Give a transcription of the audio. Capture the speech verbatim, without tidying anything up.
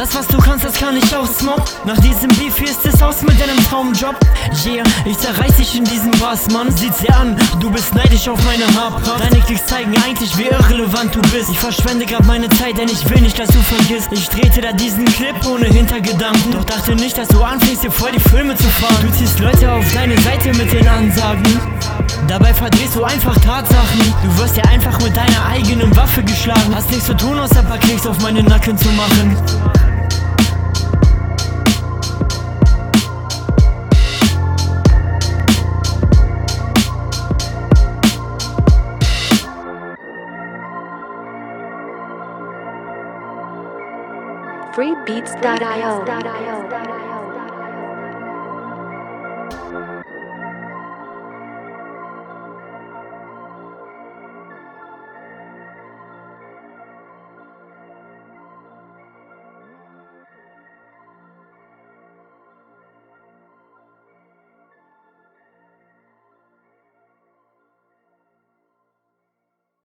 Das was du kannst, das kann ich ausmob. Nach diesem Beef, wie ist es aus mit deinem Traumjob? Yeah, ich zerreiß dich in diesem Bass, Mann. Sieht sie an, du bist neidisch auf meine Haarpracht. Deine Klicks zeigen eigentlich, wie irrelevant du bist. Ich verschwende grad meine Zeit, denn ich will nicht, dass du vergisst. Ich drehte da diesen Clip ohne Hintergedanken, doch dachte nicht, dass du anfängst, dir voll die Filme zu fahren. Du ziehst Leute auf deine Seite mit den Ansagen, dabei verdrehst du einfach Tatsachen. Du wirst ja einfach mit deiner eigenen Waffe geschlagen. Hast nichts zu tun, außer ein paar Klicks auf meinen Nacken zu machen. free beats dot i o